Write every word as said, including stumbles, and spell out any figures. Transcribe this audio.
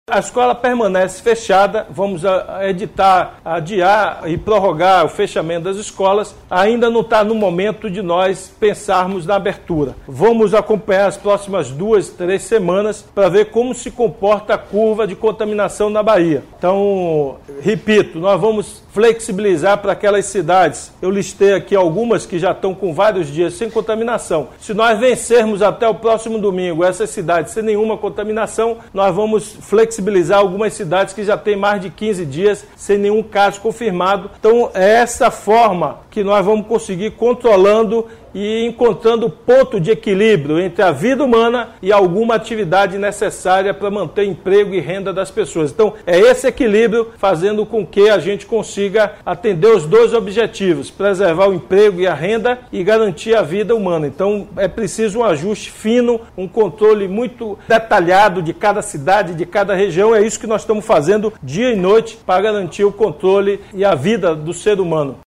A escola permanece fechada, vamos editar, adiar e prorrogar o fechamento das escolas. Ainda não está no momento de nós pensarmos na abertura. Vamos acompanhar as próximas duas, três semanas para ver como se comporta a curva de contaminação na Bahia. Então, repito, nós vamos flexibilizar para aquelas cidades. Eu listei aqui algumas que já estão com vários dias sem contaminação. Se nós vencermos até o próximo domingo essas cidades sem nenhuma contaminação, nós vamos flexibilizar flexibilizar algumas cidades que já têm mais de quinze dias sem nenhum caso confirmado. Então é essa forma que nós vamos conseguir controlando e encontrando ponto de equilíbrio entre a vida humana e alguma atividade necessária para manter emprego e renda das pessoas. Então é esse equilíbrio fazendo com que a gente consiga atender os dois objetivos, preservar o emprego e a renda e garantir a vida humana. Então é preciso um ajuste fino, um controle muito detalhado de cada cidade, de cada região. É isso que nós estamos fazendo dia e noite para garantir o controle e a vida do ser humano.